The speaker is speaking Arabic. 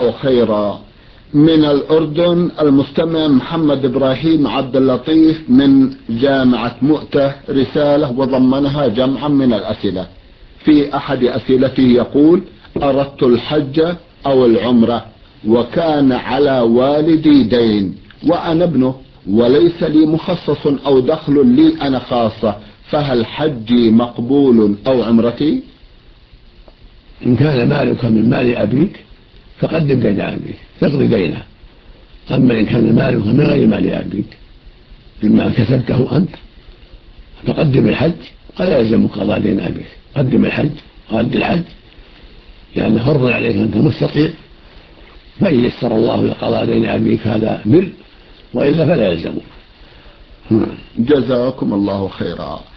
الله خيرا. من الأردن المستمع محمد إبراهيم عبد اللطيف من جامعة مؤتة رسالة وضمنها جمعا من الأسئلة. في أحد أسئلته يقول: أردت الحج أو العمرة وكان على والدي دين وأنا ابنه وليس لي مخصص أو دخل لي أنا خاصة، فهل حجي مقبول أو عمرتي؟ إن كان مالك من مال أبيك فقدم دين أبيك تقضي دينه. أما إن كان مالك من غير مال أبيك مما كسبته أنت فقدم الحج، ولا يلزمك قضاء دين أبيك. قدم الحج وأد الحج لأنه فرض عليك أنت مستطيع، فإن يسر الله لقضاء دين أبيك هذا بر، وإلا فلا يلزمك. جزاكم الله خيرا.